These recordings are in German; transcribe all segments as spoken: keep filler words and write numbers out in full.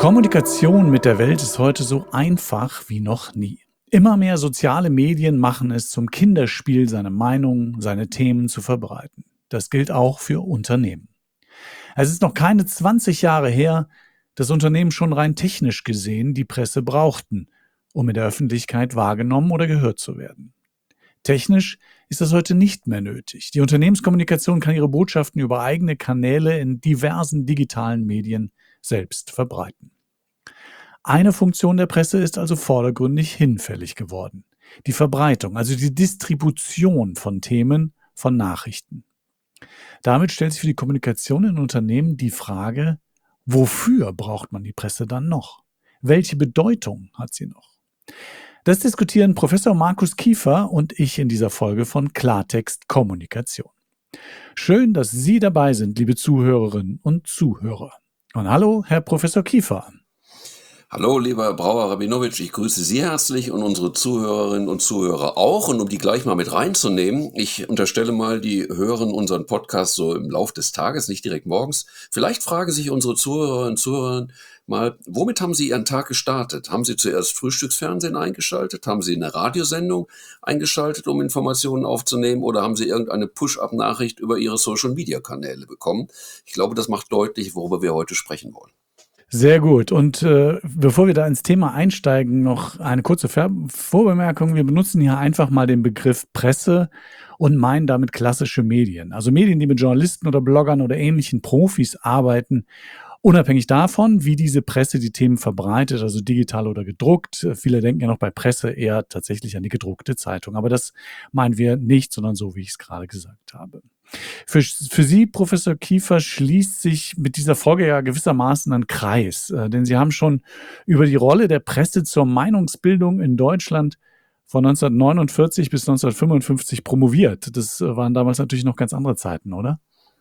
Kommunikation mit der Welt ist heute so einfach wie noch nie. Immer mehr soziale Medien machen es zum Kinderspiel, seine Meinung, seine Themen zu verbreiten. Das gilt auch für Unternehmen. Es ist noch keine zwanzig Jahre her, dass Unternehmen schon rein technisch gesehen die Presse brauchten, um in der Öffentlichkeit wahrgenommen oder gehört zu werden. Technisch ist das heute nicht mehr nötig. Die Unternehmenskommunikation kann ihre Botschaften über eigene Kanäle in diversen digitalen Medien selbst verbreiten. Eine Funktion der Presse ist also vordergründig hinfällig geworden. Die Verbreitung, also die Distribution von Themen, von Nachrichten. Damit stellt sich für die Kommunikation in Unternehmen die Frage, wofür braucht man die Presse dann noch? Welche Bedeutung hat sie noch? Das diskutieren Professor Markus Kiefer und ich in dieser Folge von Klartext Kommunikation. Schön, dass Sie dabei sind, liebe Zuhörerinnen und Zuhörer. Und hallo, Herr Professor Kiefer. Hallo, lieber Herr Brauer-Rabinowitsch, ich grüße Sie herzlich und unsere Zuhörerinnen und Zuhörer auch. Und um die gleich mal mit reinzunehmen, ich unterstelle mal, die hören unseren Podcast so im Lauf des Tages, nicht direkt morgens. Vielleicht fragen sich unsere Zuhörerinnen und Zuhörer mal, womit haben Sie Ihren Tag gestartet? Haben Sie zuerst Frühstücksfernsehen eingeschaltet? Haben Sie eine Radiosendung eingeschaltet, um Informationen aufzunehmen? Oder haben Sie irgendeine Push-up-Nachricht über Ihre Social-Media-Kanäle bekommen? Ich glaube, das macht deutlich, worüber wir heute sprechen wollen. Sehr gut. Und äh, bevor wir da ins Thema einsteigen, noch eine kurze Ver- Vorbemerkung. Wir benutzen hier einfach mal den Begriff Presse und meinen damit klassische Medien. Also Medien, die mit Journalisten oder Bloggern oder ähnlichen Profis arbeiten, unabhängig davon, wie diese Presse die Themen verbreitet, also digital oder gedruckt. Viele denken ja noch bei Presse eher tatsächlich an die gedruckte Zeitung. Aber das meinen wir nicht, sondern so, wie ich es gerade gesagt habe. Für, für Sie, Professor Kiefer, schließt sich mit dieser Folge ja gewissermaßen ein Kreis. Äh, denn Sie haben schon über die Rolle der Presse zur Meinungsbildung in Deutschland von neunzehnhundertneunundvierzig bis neunzehnhundertfünfundfünfzig promoviert. Das äh, waren damals natürlich noch ganz andere Zeiten, oder?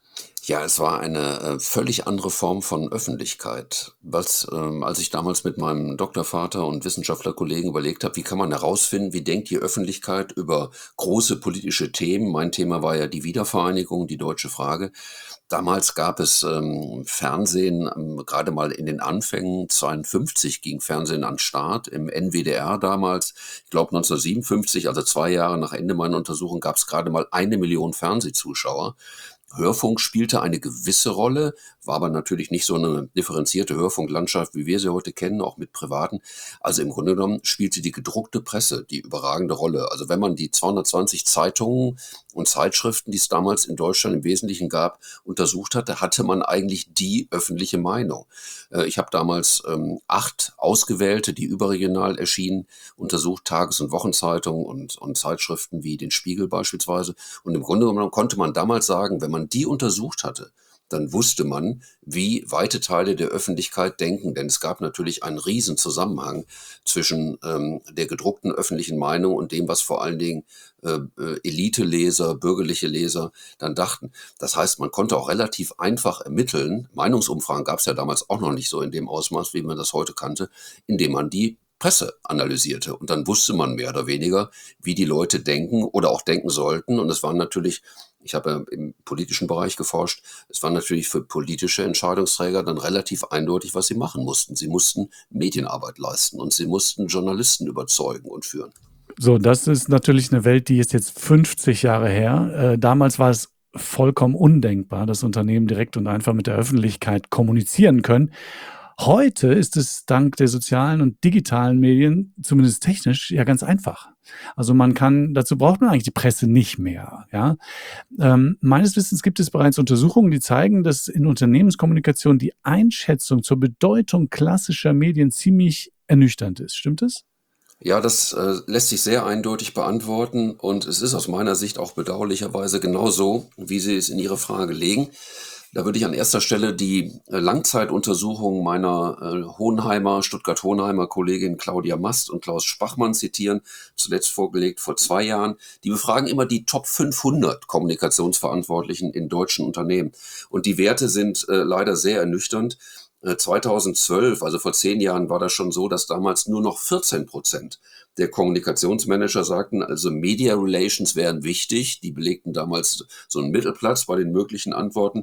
Ja, es war eine äh, völlig andere Form von Öffentlichkeit. Was, ähm, als ich damals mit meinem Doktorvater und Wissenschaftlerkollegen überlegt habe, wie kann man herausfinden, wie denkt die Öffentlichkeit über große politische Themen? Mein Thema war ja die Wiedervereinigung, die deutsche Frage. Damals gab es ähm, Fernsehen, ähm, gerade mal in den Anfängen, zweiundfünfzig ging Fernsehen an den Start, im N W D R damals, ich glaube neunzehnhundertsiebenundfünfzig, also zwei Jahre nach Ende meiner Untersuchung, gab es gerade mal eine Million Fernsehzuschauer. Hörfunk spielte eine gewisse Rolle, war aber natürlich nicht so eine differenzierte Hörfunklandschaft, wie wir sie heute kennen, auch mit Privaten. Also im Grunde genommen spielte die gedruckte Presse die überragende Rolle. Also wenn man die zweihundertzwanzig Zeitungen und Zeitschriften, die es damals in Deutschland im Wesentlichen gab, untersucht hatte, hatte man eigentlich die öffentliche Meinung. Äh, ich habe damals ähm, acht ausgewählte, die überregional erschienen, untersucht, Tages- und Wochenzeitungen und, und Zeitschriften wie den Spiegel beispielsweise. Und im Grunde genommen konnte man damals sagen, wenn man die untersucht hatte, dann wusste man, wie weite Teile der Öffentlichkeit denken. Denn es gab natürlich einen riesen Zusammenhang zwischen ähm, der gedruckten öffentlichen Meinung und dem, was vor allen Dingen äh, äh, Elite-Leser, bürgerliche Leser dann dachten. Das heißt, man konnte auch relativ einfach ermitteln, Meinungsumfragen gab es ja damals auch noch nicht so in dem Ausmaß, wie man das heute kannte, indem man die Presse analysierte. Und dann wusste man mehr oder weniger, wie die Leute denken oder auch denken sollten. Und es waren natürlich, ich habe ja im politischen Bereich geforscht, es war natürlich für politische Entscheidungsträger dann relativ eindeutig, was sie machen mussten. Sie mussten Medienarbeit leisten und sie mussten Journalisten überzeugen und führen. So, das ist natürlich eine Welt, die ist jetzt fünfzig Jahre her. Äh, damals war es vollkommen undenkbar, dass Unternehmen direkt und einfach mit der Öffentlichkeit kommunizieren können. Heute ist es dank der sozialen und digitalen Medien, zumindest technisch, ja ganz einfach. Also man kann, dazu braucht man eigentlich die Presse nicht mehr. Ja? Ähm, meines Wissens gibt es bereits Untersuchungen, die zeigen, dass in Unternehmenskommunikation die Einschätzung zur Bedeutung klassischer Medien ziemlich ernüchternd ist. Stimmt es? Ja, das äh, lässt sich sehr eindeutig beantworten und es ist aus meiner Sicht auch bedauerlicherweise genau so, wie Sie es in Ihre Frage legen. Da würde ich an erster Stelle die äh, Langzeituntersuchung meiner äh, Hohenheimer, Stuttgart-Hohenheimer Kollegin Claudia Mast und Klaus Spachmann zitieren, zuletzt vorgelegt vor zwei Jahren. Die befragen immer die Top fünfhundert Kommunikationsverantwortlichen in deutschen Unternehmen. Und die Werte sind äh, leider sehr ernüchternd. Äh, zweitausendzwölf, also vor zehn Jahren, war das schon so, dass damals nur noch vierzehn Prozent der Kommunikationsmanager sagten, also Media Relations wären wichtig. Die belegten damals so einen Mittelplatz bei den möglichen Antworten.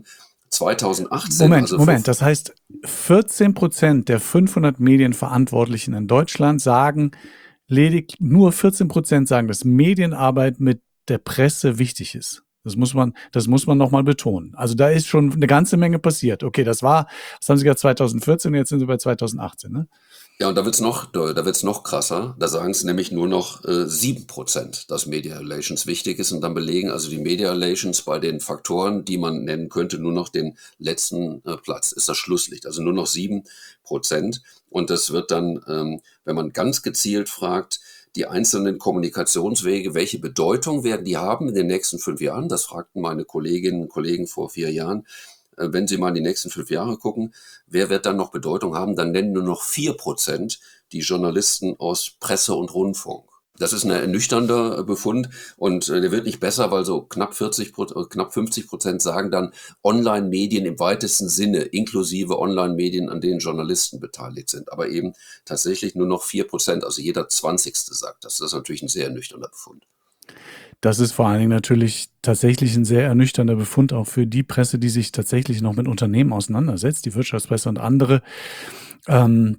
zweitausendachtzehn, Moment, also Moment. fünf, Das heißt, vierzehn Prozent der fünfhundert Medienverantwortlichen in Deutschland sagen, ledig nur vierzehn Prozent sagen, dass Medienarbeit mit der Presse wichtig ist. Das muss man, das muss man noch mal betonen. Also da ist schon eine ganze Menge passiert. Okay, das war, das haben Sie gerade zweitausendvierzehn, jetzt sind Sie bei zweitausendachtzehn, ne? ja, und da wird's noch, da wird's noch krasser. Da sagen es nämlich nur noch äh, sieben Prozent, dass Media Relations wichtig ist. Und dann belegen also die Media Relations bei den Faktoren, die man nennen könnte, nur noch den letzten äh, Platz. Ist das Schlusslicht. Also nur noch sieben Prozent. Und das wird dann, ähm, wenn man ganz gezielt fragt, die einzelnen Kommunikationswege, welche Bedeutung werden die haben in den nächsten fünf Jahren? Das fragten meine Kolleginnen und Kollegen vor vier Jahren. Äh, Wenn Sie mal in die nächsten fünf Jahre gucken, wer wird dann noch Bedeutung haben? Dann nennen nur noch vier Prozent die Journalisten aus Presse und Rundfunk. Das ist ein ernüchternder Befund und äh, der wird nicht besser, weil so knapp vierzig, Pro- äh, knapp fünfzig Prozent sagen dann Online-Medien im weitesten Sinne, inklusive Online-Medien, an denen Journalisten beteiligt sind. Aber eben tatsächlich nur noch vier Prozent, also jeder Zwanzigste sagt das. Das ist natürlich ein sehr ernüchternder Befund. Das ist vor allen Dingen natürlich tatsächlich ein sehr ernüchternder Befund auch für die Presse, die sich tatsächlich noch mit Unternehmen auseinandersetzt, die Wirtschaftspresse und andere. Ähm,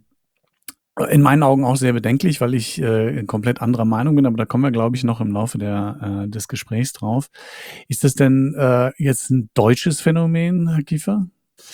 in meinen Augen auch sehr bedenklich, weil ich äh, komplett anderer Meinung bin, aber da kommen wir, glaube ich, noch im Laufe der, äh, des Gesprächs drauf. Ist das denn äh, jetzt ein deutsches Phänomen, Herr Kiefer?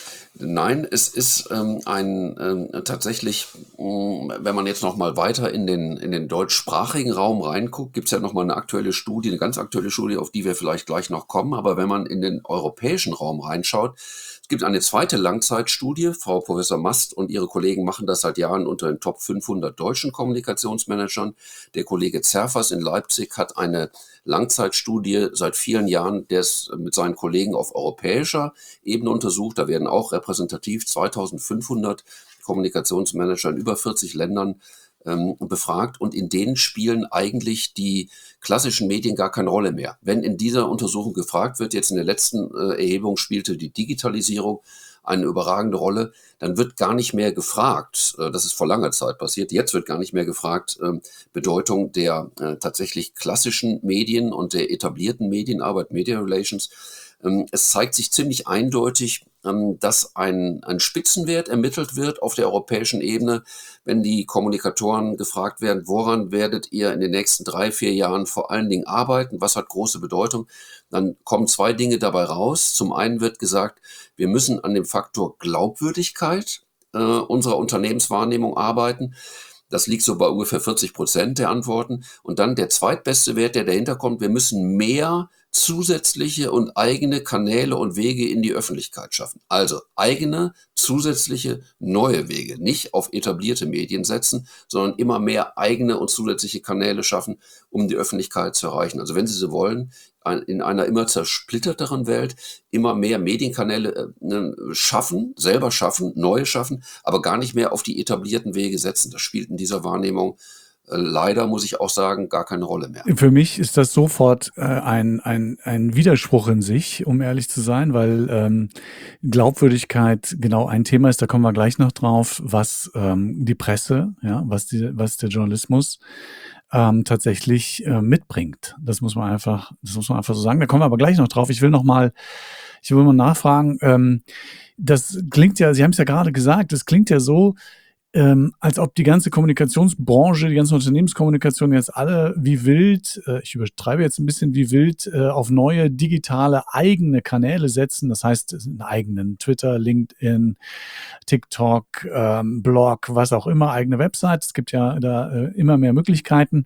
Nein, es ist ähm, ein ähm, tatsächlich, mh, wenn man jetzt noch mal weiter in den in den deutschsprachigen Raum reinguckt, gibt es ja noch mal eine aktuelle Studie, eine ganz aktuelle Studie, auf die wir vielleicht gleich noch kommen. Aber wenn man in den europäischen Raum reinschaut, es gibt eine zweite Langzeitstudie. Frau Professor Mast und ihre Kollegen machen das seit Jahren unter den Top fünfhundert deutschen Kommunikationsmanagern. Der Kollege Zerfas in Leipzig hat eine Langzeitstudie seit vielen Jahren, der es mit seinen Kollegen auf europäischer Ebene untersucht. Da werden auch repräsentativ zweitausendfünfhundert Kommunikationsmanager in über vierzig Ländern ähm, befragt. Und in denen spielen eigentlich die klassischen Medien gar keine Rolle mehr. Wenn in dieser Untersuchung gefragt wird, jetzt in der letzten äh, Erhebung spielte die Digitalisierung eine überragende Rolle, dann wird gar nicht mehr gefragt, äh, das ist vor langer Zeit passiert, jetzt wird gar nicht mehr gefragt, ähm, Bedeutung der äh, tatsächlich klassischen Medien und der etablierten Medienarbeit, Media Relations. Ähm, es zeigt sich ziemlich eindeutig, ähm, dass ein, ein Spitzenwert ermittelt wird auf der europäischen Ebene, wenn die Kommunikatoren gefragt werden, woran werdet ihr in den nächsten drei, vier Jahren vor allen Dingen arbeiten, was hat große Bedeutung, dann kommen zwei Dinge dabei raus. Zum einen wird gesagt, wir müssen an dem Faktor Glaubwürdigkeit äh, unserer Unternehmenswahrnehmung arbeiten. Das liegt so bei ungefähr vierzig Prozent der Antworten. Und dann der zweitbeste Wert, der dahinter kommt, wir müssen mehr zusätzliche und eigene Kanäle und Wege in die Öffentlichkeit schaffen. Also eigene, zusätzliche, neue Wege. Nicht auf etablierte Medien setzen, sondern immer mehr eigene und zusätzliche Kanäle schaffen, um die Öffentlichkeit zu erreichen. Also wenn Sie so wollen, in einer immer zersplitterteren Welt immer mehr Medienkanäle äh, schaffen, selber schaffen, neue schaffen, aber gar nicht mehr auf die etablierten Wege setzen. Das spielt in dieser Wahrnehmung äh, leider, muss ich auch sagen, gar keine Rolle mehr. Für mich ist das sofort äh, ein, ein, ein Widerspruch in sich, um ehrlich zu sein, weil ähm, Glaubwürdigkeit genau ein Thema ist, da kommen wir gleich noch drauf, was ähm, die Presse, ja, was, die, was der Journalismus ähm, tatsächlich äh, mitbringt. Das muss man einfach, das muss man einfach so sagen. Da kommen wir aber gleich noch drauf. Ich will noch mal, ich will mal nachfragen. Ähm, das klingt ja, Sie haben es ja gerade gesagt, das klingt ja so, ähm, als ob die ganze Kommunikationsbranche, die ganze Unternehmenskommunikation jetzt alle wie wild, äh, ich übertreibe jetzt ein bisschen, wie wild äh, auf neue digitale eigene Kanäle setzen. Das heißt, einen eigenen Twitter, LinkedIn, TikTok, ähm, Blog, was auch immer, eigene Website. Es gibt ja da äh, immer mehr Möglichkeiten.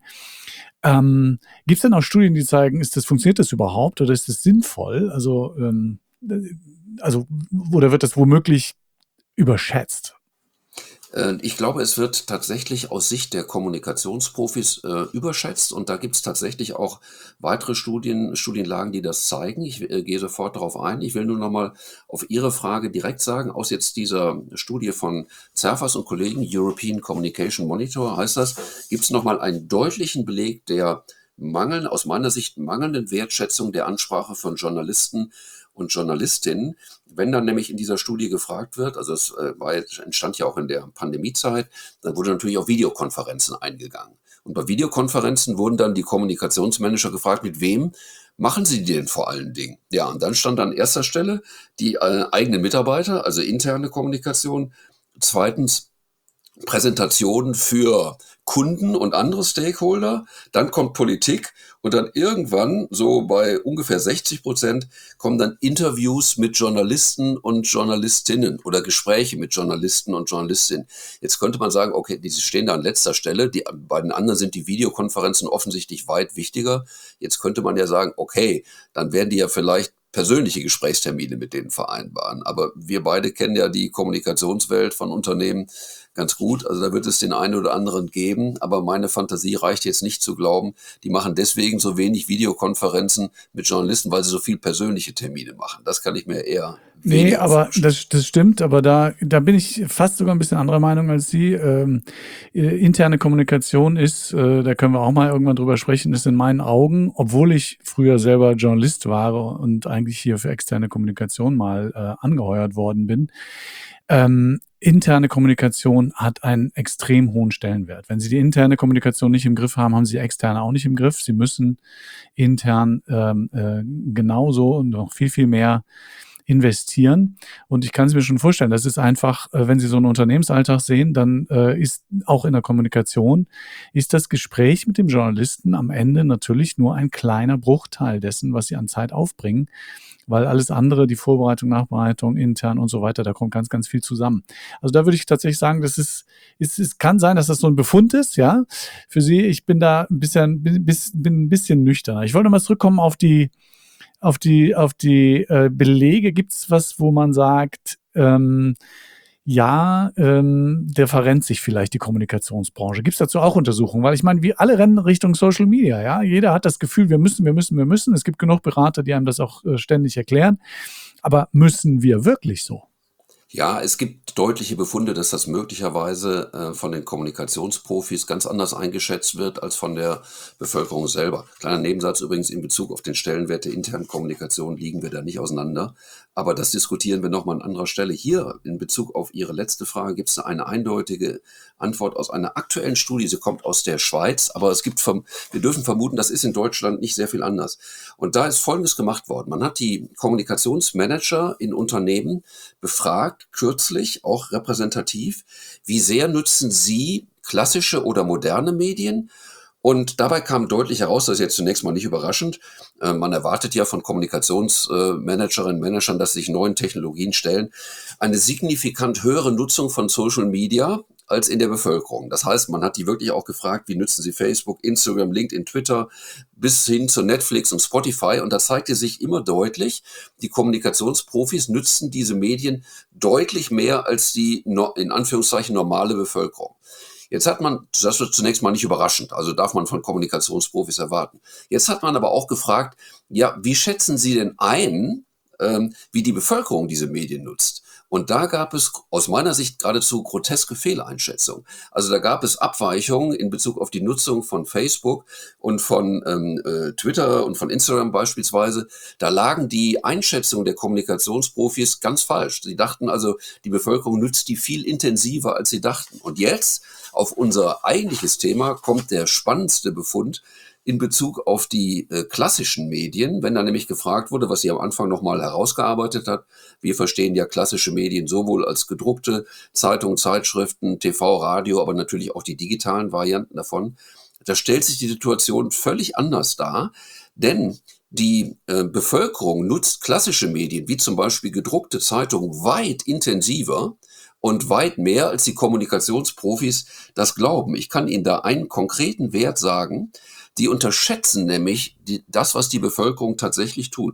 Ähm, Gibt es denn auch Studien, die zeigen, ist das, funktioniert das überhaupt oder ist das sinnvoll? Also, ähm, also, oder wird das womöglich überschätzt? Ich glaube, es wird tatsächlich aus Sicht der Kommunikationsprofis äh, überschätzt und da gibt es tatsächlich auch weitere Studien, Studienlagen, die das zeigen. Ich äh, gehe sofort darauf ein. Ich will nur noch mal auf Ihre Frage direkt sagen, aus jetzt dieser Studie von Zerfas und Kollegen, European Communication Monitor heißt das, gibt es noch mal einen deutlichen Beleg der Mangel, aus meiner Sicht mangelnden Wertschätzung der Ansprache von Journalisten und Journalistinnen. Wenn dann nämlich in dieser Studie gefragt wird, also es äh, war, entstand ja auch in der Pandemiezeit, dann wurde natürlich auf Videokonferenzen eingegangen. Und bei Videokonferenzen wurden dann die Kommunikationsmanager gefragt, mit wem machen Sie die denn vor allen Dingen? Ja, und dann stand an erster Stelle die äh, eigenen Mitarbeiter, also interne Kommunikation. Zweitens Präsentationen für Kunden und andere Stakeholder, dann kommt Politik und dann irgendwann, so bei ungefähr sechzig Prozent, kommen dann Interviews mit Journalisten und Journalistinnen oder Gespräche mit Journalisten und Journalistinnen. Jetzt könnte man sagen, okay, die stehen da an letzter Stelle, die, bei den anderen sind die Videokonferenzen offensichtlich weit wichtiger. Jetzt könnte man ja sagen, okay, dann werden die ja vielleicht persönliche Gesprächstermine mit denen vereinbaren. Aber wir beide kennen ja die Kommunikationswelt von Unternehmen ganz gut. Also da wird es den einen oder anderen geben. Aber meine Fantasie reicht jetzt nicht zu glauben, die machen deswegen so wenig Videokonferenzen mit Journalisten, weil sie so viel persönliche Termine machen. Das kann ich mir eher Nee, weniger aber vorstellen. das, das stimmt, aber da, da bin ich fast sogar ein bisschen anderer Meinung als Sie. Ähm, äh, interne Kommunikation ist, äh, da können wir auch mal irgendwann drüber sprechen, ist in meinen Augen, obwohl ich früher selber Journalist war und eigentlich hier für externe Kommunikation mal äh, angeheuert worden bin, ähm, interne Kommunikation hat einen extrem hohen Stellenwert. Wenn Sie die interne Kommunikation nicht im Griff haben, haben Sie die externe auch nicht im Griff. Sie müssen intern ähm, äh, genauso und noch viel, viel mehr investieren. Und ich kann es mir schon vorstellen, das ist einfach, äh, wenn Sie so einen Unternehmensalltag sehen, dann äh, ist auch in der Kommunikation, ist das Gespräch mit dem Journalisten am Ende natürlich nur ein kleiner Bruchteil dessen, was Sie an Zeit aufbringen, weil alles andere, die Vorbereitung, Nachbereitung, intern und so weiter, da kommt ganz, ganz viel zusammen. Also da würde ich tatsächlich sagen, das ist, ist, es kann sein, dass das so ein Befund ist, ja, für Sie. Ich bin da ein bisschen, bin, bin ein bisschen nüchterner. Ich wollte mal zurückkommen auf die, auf die, auf die äh, Belege. Gibt es was, wo man sagt, ähm, ja, ähm, der verrennt sich vielleicht die Kommunikationsbranche. Gibt es dazu auch Untersuchungen? Weil ich meine, wir alle rennen Richtung Social Media, ja. Jeder hat das Gefühl, wir müssen, wir müssen, wir müssen. Es gibt genug Berater, die einem das auch äh, ständig erklären. Aber müssen wir wirklich so? Ja, es gibt deutliche Befunde, dass das möglicherweise äh, von den Kommunikationsprofis ganz anders eingeschätzt wird als von der Bevölkerung selber. Kleiner Nebensatz übrigens, in Bezug auf den Stellenwert der internen Kommunikation liegen wir da nicht auseinander. Aber das diskutieren wir nochmal an anderer Stelle. Hier, in Bezug auf Ihre letzte Frage, gibt es eine eindeutige Antwort aus einer aktuellen Studie. Sie kommt aus der Schweiz, aber es gibt, wir dürfen vermuten, das ist in Deutschland nicht sehr viel anders. Und da ist Folgendes gemacht worden. Man hat die Kommunikationsmanager in Unternehmen befragt, kürzlich, auch repräsentativ, wie sehr nutzen Sie klassische oder moderne Medien? Und dabei kam deutlich heraus, das ist jetzt zunächst mal nicht überraschend, äh, man erwartet ja von Kommunikationsmanagerinnen und Managern, dass sie sich neuen Technologien stellen, eine signifikant höhere Nutzung von Social Media als in der Bevölkerung. Das heißt, man hat die wirklich auch gefragt, wie nutzen sie Facebook, Instagram, LinkedIn, Twitter, bis hin zu Netflix und Spotify. Und da zeigte sich immer deutlich, die Kommunikationsprofis nutzen diese Medien deutlich mehr als die, in Anführungszeichen, normale Bevölkerung. Jetzt hat man, das ist zunächst mal nicht überraschend, also darf man von Kommunikationsprofis erwarten. Jetzt hat man aber auch gefragt, ja, wie schätzen Sie denn ein, ähm, wie die Bevölkerung diese Medien nutzt? Und da gab es aus meiner Sicht geradezu groteske Fehleinschätzungen. Also da gab es Abweichungen in Bezug auf die Nutzung von Facebook und von ähm, äh, Twitter und von Instagram beispielsweise. Da lagen die Einschätzungen der Kommunikationsprofis ganz falsch. Sie dachten also, die Bevölkerung nutzt die viel intensiver, als sie dachten. Und jetzt, auf unser eigentliches Thema, kommt der spannendste Befund in Bezug auf die äh, klassischen Medien, wenn da nämlich gefragt wurde, was sie am Anfang nochmal herausgearbeitet hat. Wir verstehen ja klassische Medien sowohl als gedruckte Zeitungen, Zeitschriften, T V, Radio, aber natürlich auch die digitalen Varianten davon. Da stellt sich die Situation völlig anders dar, denn die äh, Bevölkerung nutzt klassische Medien, wie zum Beispiel gedruckte Zeitungen, weit intensiver und weit mehr, als die Kommunikationsprofis das glauben. Ich kann Ihnen da einen konkreten Wert sagen. Die unterschätzen nämlich die, das, was die Bevölkerung tatsächlich tut.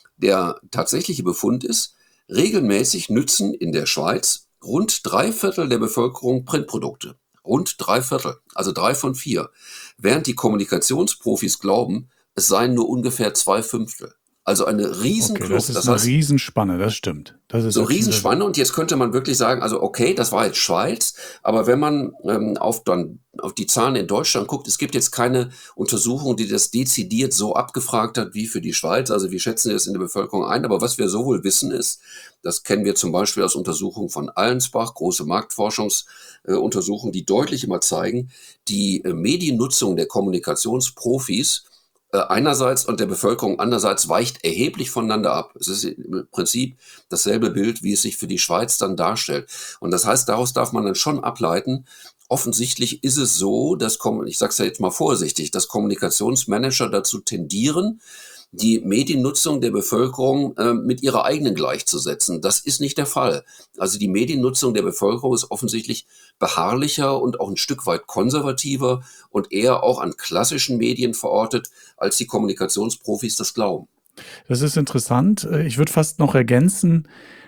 Der tatsächliche Befund ist, regelmäßig nützen in der Schweiz rund drei Viertel der Bevölkerung Printprodukte. Rund drei Viertel, also drei von vier. Während die Kommunikationsprofis glauben, es seien nur ungefähr zwei Fünftel. Also eine Okay, das Riesenkluft. ist Das eine heißt, Riesenspanne, das stimmt. Das ist so wirklich das Riesenspanne, und jetzt könnte man wirklich sagen, also okay, das war jetzt Schweiz, aber wenn man ähm, auf, dann, auf die Zahlen in Deutschland guckt, es gibt jetzt keine Untersuchung, die das dezidiert so abgefragt hat wie für die Schweiz. Also wir schätzen das in der Bevölkerung ein, aber was wir so wohl wissen ist, das kennen wir zum Beispiel aus Untersuchungen von Allensbach, große Marktforschungsuntersuchungen, die deutlich immer zeigen, die äh, Mediennutzung der Kommunikationsprofis äh, einerseits und der Bevölkerung andererseits weicht erheblich voneinander ab. Es ist im Prinzip dasselbe Bild, wie es sich für die Schweiz dann darstellt. Und das heißt, daraus darf man dann schon ableiten, offensichtlich ist es so, dass, ich sage es ja jetzt mal vorsichtig, dass Kommunikationsmanager dazu tendieren, die Mediennutzung der Bevölkerung äh, mit ihrer eigenen gleichzusetzen. Das ist nicht der Fall. Also die Mediennutzung der Bevölkerung ist offensichtlich beharrlicher und auch ein Stück weit konservativer und eher auch an klassischen Medien verortet, als die Kommunikationsprofis das glauben. Das ist interessant. Äh, Ich würde fast noch ergänzen,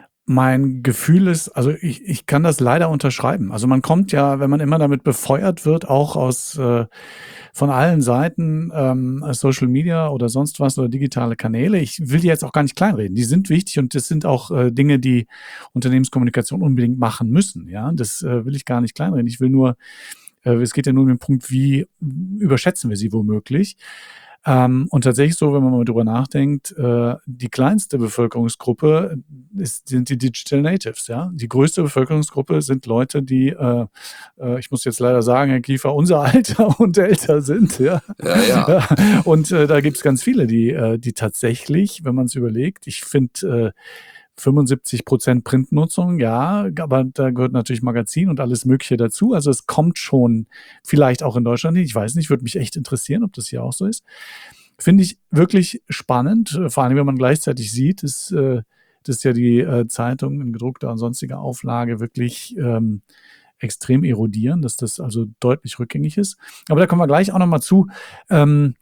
mein Gefühl ist, also ich, ich kann das leider unterschreiben. Also man kommt ja, wenn man immer damit befeuert wird, auch aus äh, von allen Seiten, ähm, Social Media oder sonst was oder digitale Kanäle. Ich will die jetzt auch gar nicht kleinreden. Die sind wichtig und das sind auch äh, Dinge, die Unternehmenskommunikation unbedingt machen müssen. Ja, das äh, will ich gar nicht kleinreden. Ich will nur, äh, es geht ja nur um den Punkt, wie überschätzen wir sie womöglich. Ähm, und tatsächlich so, wenn man mal drüber nachdenkt, äh, die kleinste Bevölkerungsgruppe ist, sind die Digital Natives, ja. Die größte Bevölkerungsgruppe sind Leute, die, äh, äh, ich muss jetzt leider sagen, Herr Kiefer, unser Alter und älter sind, ja. Ja, ja. Und äh, da gibt es ganz viele, die, äh, die tatsächlich, wenn man es überlegt, ich finde, äh, fünfundsiebzig Prozent Printnutzung, ja, aber da gehört natürlich Magazin und alles Mögliche dazu. Also es kommt schon vielleicht auch in Deutschland hin. Ich weiß nicht, würde mich echt interessieren, ob das hier auch so ist. Finde ich wirklich spannend, äh, vor allem wenn man gleichzeitig sieht, ist, äh, dass ja die äh, Zeitung in gedruckter und sonstiger Auflage wirklich ähm, extrem erodieren, dass das also deutlich rückgängig ist. Aber da kommen wir gleich auch nochmal zu. Ähm,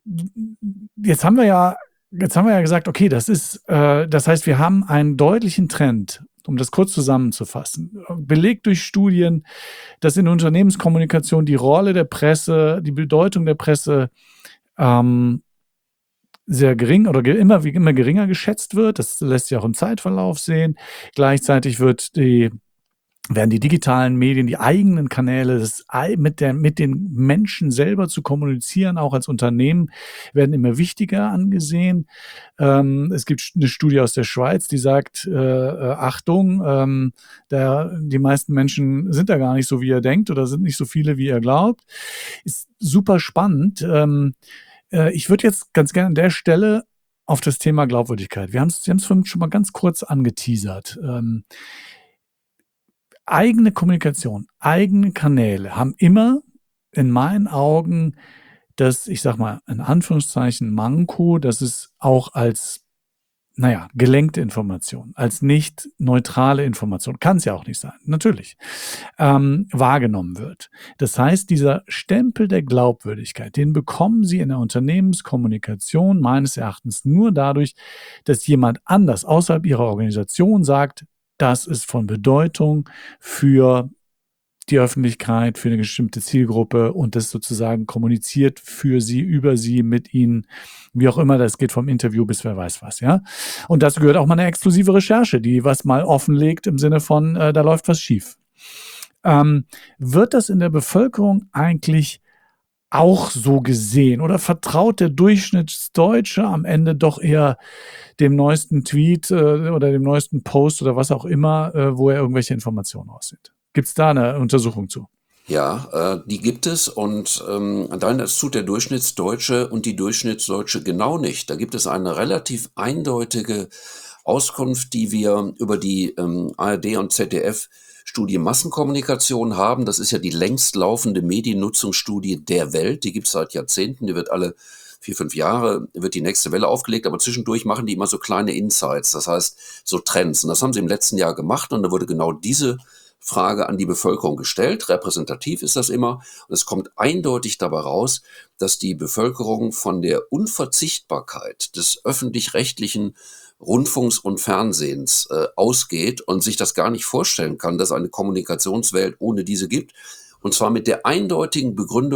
jetzt haben wir ja Jetzt haben wir ja gesagt, okay, das ist, äh, das heißt, wir haben einen deutlichen Trend, um das kurz zusammenzufassen, belegt durch Studien, dass in der Unternehmenskommunikation die Rolle der Presse, die Bedeutung der Presse ähm, sehr gering oder ge- immer, wie immer geringer geschätzt wird. Das lässt sich auch im Zeitverlauf sehen. Gleichzeitig wird die werden die digitalen Medien, die eigenen Kanäle, das ei- mit, der, mit den Menschen selber zu kommunizieren, auch als Unternehmen, werden immer wichtiger angesehen. Ähm, es gibt eine Studie aus der Schweiz, die sagt, äh, äh, Achtung, ähm, der, die meisten Menschen sind da gar nicht so, wie ihr denkt oder sind nicht so viele, wie ihr glaubt. Ist super spannend. Ähm, äh, ich würde jetzt ganz gerne an der Stelle auf das Thema Glaubwürdigkeit. Wir haben es, Sie haben es vorhin schon mal ganz kurz angeteasert. Ähm, eigene Kommunikation, eigene Kanäle haben immer in meinen Augen das, ich sag mal, in Anführungszeichen Manko, dass es auch als, naja, gelenkte Information, als nicht neutrale Information, kann es ja auch nicht sein, natürlich, ähm, wahrgenommen wird. Das heißt, dieser Stempel der Glaubwürdigkeit, den bekommen Sie in der Unternehmenskommunikation meines Erachtens nur dadurch, dass jemand anders außerhalb Ihrer Organisation sagt, das ist von Bedeutung für die Öffentlichkeit, für eine bestimmte Zielgruppe und das sozusagen kommuniziert für sie, über sie, mit ihnen, wie auch immer, das geht vom Interview bis wer weiß was, ja. Und dazu gehört auch mal eine exklusive Recherche, die was mal offenlegt im Sinne von, äh, da läuft was schief. Ähm, wird das in der Bevölkerung eigentlich auch so gesehen oder vertraut der Durchschnittsdeutsche am Ende doch eher dem neuesten Tweet äh, oder dem neuesten Post oder was auch immer, äh, wo er irgendwelche Informationen aussieht? Gibt es da eine Untersuchung zu? Ja, äh, die gibt es, und ähm, nein, das tut der Durchschnittsdeutsche und die Durchschnittsdeutsche genau nicht. Da gibt es eine relativ eindeutige Auskunft, die wir über die ähm, A R D und Z D F-Studie Massenkommunikation haben. Das ist ja die längst laufende Mediennutzungsstudie der Welt. Die gibt es seit Jahrzehnten. Die wird alle vier, fünf Jahre, wird die nächste Welle aufgelegt. Aber zwischendurch machen die immer so kleine Insights, das heißt so Trends. Und das haben sie im letzten Jahr gemacht. Und da wurde genau diese Frage an die Bevölkerung gestellt. Repräsentativ ist das immer. Und es kommt eindeutig dabei raus, dass die Bevölkerung von der Unverzichtbarkeit des öffentlich-rechtlichen Rundfunks und Fernsehens äh, ausgeht und sich das gar nicht vorstellen kann, dass eine Kommunikationswelt ohne diese gibt. Und zwar mit der eindeutigen Begründung,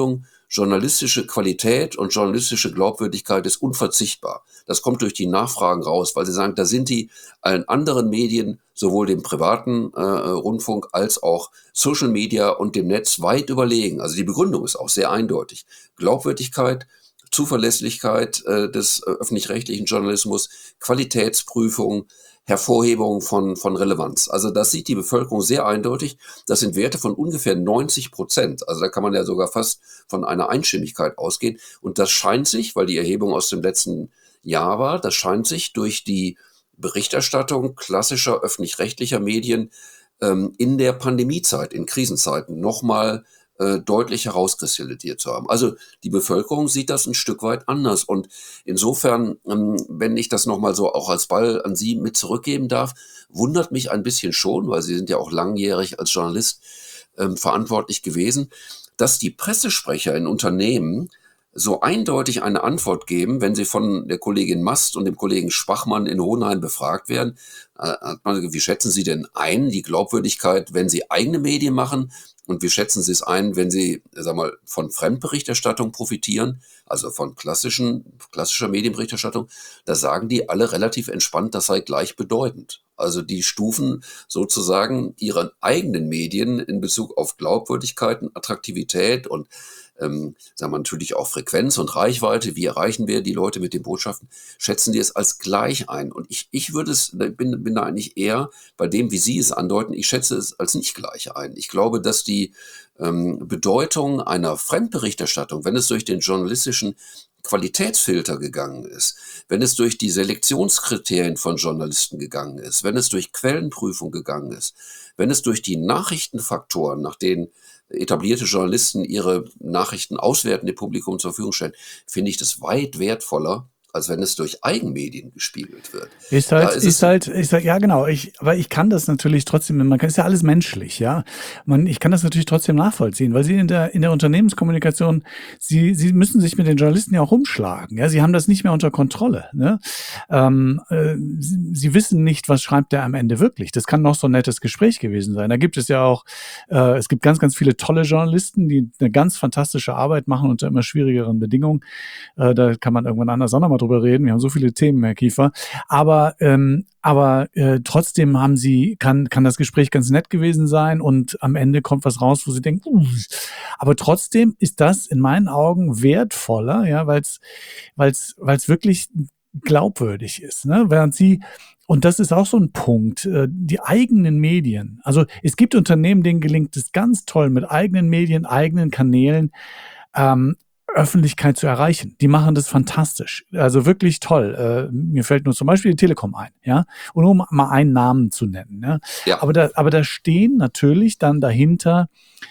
journalistische Qualität und journalistische Glaubwürdigkeit ist unverzichtbar. Das kommt durch die Nachfragen raus, weil sie sagen, da sind die allen anderen Medien, sowohl dem privaten äh, Rundfunk als auch Social Media und dem Netz weit überlegen. Also die Begründung ist auch sehr eindeutig. Glaubwürdigkeit, Zuverlässigkeit äh, des äh, öffentlich-rechtlichen Journalismus, Qualitätsprüfung, Hervorhebung von, von Relevanz. Also das sieht die Bevölkerung sehr eindeutig. Das sind Werte von ungefähr neunzig Prozent. Also da kann man ja sogar fast von einer Einstimmigkeit ausgehen. Und das scheint sich, weil die Erhebung aus dem letzten Jahr war, das scheint sich durch die Berichterstattung klassischer öffentlich-rechtlicher Medien ähm, in der Pandemiezeit, in Krisenzeiten nochmal äh, deutlich herauskristallisiert zu haben. Also die Bevölkerung sieht das ein Stück weit anders. Und insofern, ähm, wenn ich das nochmal so auch als Ball an Sie mit zurückgeben darf, wundert mich ein bisschen schon, weil Sie sind ja auch langjährig als Journalist ähm, verantwortlich gewesen, dass die Pressesprecher in Unternehmen so eindeutig eine Antwort geben, wenn sie von der Kollegin Mast und dem Kollegen Spachmann in Hohenheim befragt werden, äh, hat man, wie schätzen Sie denn ein, die Glaubwürdigkeit, wenn Sie eigene Medien machen? Und wie schätzen Sie es ein, wenn Sie, sag mal, von Fremdberichterstattung profitieren, also von klassischen, klassischer Medienberichterstattung? Da sagen die alle relativ entspannt, das sei gleichbedeutend. Also die stufen sozusagen ihre eigenen Medien in Bezug auf Glaubwürdigkeit und Attraktivität und ähm, sagen wir natürlich auch Frequenz und Reichweite, wie erreichen wir die Leute mit den Botschaften, schätzen die es als gleich ein. Und ich, ich würde es, bin, bin da eigentlich eher bei dem, wie Sie es andeuten, ich schätze es als nicht gleich ein. Ich glaube, dass die ähm, Bedeutung einer Fremdberichterstattung, wenn es durch den journalistischen Qualitätsfilter gegangen ist, wenn es durch die Selektionskriterien von Journalisten gegangen ist, wenn es durch Quellenprüfung gegangen ist, wenn es durch die Nachrichtenfaktoren, nach denen etablierte Journalisten ihre Nachrichten auswerten, dem Publikum zur Verfügung stellen, finde ich das weit wertvoller, als wenn es durch Eigenmedien gespiegelt wird. Ist halt, ist, ist halt, ist halt, ja genau, ich, aber ich kann das natürlich trotzdem, man kann, ist ja alles menschlich, ja. Man, ich kann das natürlich trotzdem nachvollziehen, weil Sie in der, in der Unternehmenskommunikation, Sie, Sie müssen sich mit den Journalisten ja auch rumschlagen, ja. Sie haben das nicht mehr unter Kontrolle, ne. Ähm, äh, Sie, Sie wissen nicht, was schreibt der am Ende wirklich. Das kann noch so ein nettes Gespräch gewesen sein. Da gibt es ja auch, äh, es gibt ganz, ganz viele tolle Journalisten, die eine ganz fantastische Arbeit machen unter immer schwierigeren Bedingungen. Äh, da kann man irgendwann anders auch nochmal drüber reden. Wir haben so viele Themen, Herr Kiefer. Aber, ähm, aber äh, trotzdem haben Sie, kann, kann das Gespräch ganz nett gewesen sein und am Ende kommt was raus, wo Sie denken, uh, aber trotzdem ist das in meinen Augen wertvoller, ja, weil es, weil es, weil es wirklich glaubwürdig ist, ne? Während Sie, und das ist auch so ein Punkt, äh, die eigenen Medien. Also es gibt Unternehmen, denen gelingt es ganz toll, mit eigenen Medien, eigenen Kanälen ähm, Öffentlichkeit zu erreichen. Die machen das fantastisch. Also wirklich toll. Äh, mir fällt nur zum Beispiel die Telekom ein, ja. Und um mal einen Namen zu nennen, ja. Ja. Aber da, aber da stehen natürlich dann dahinter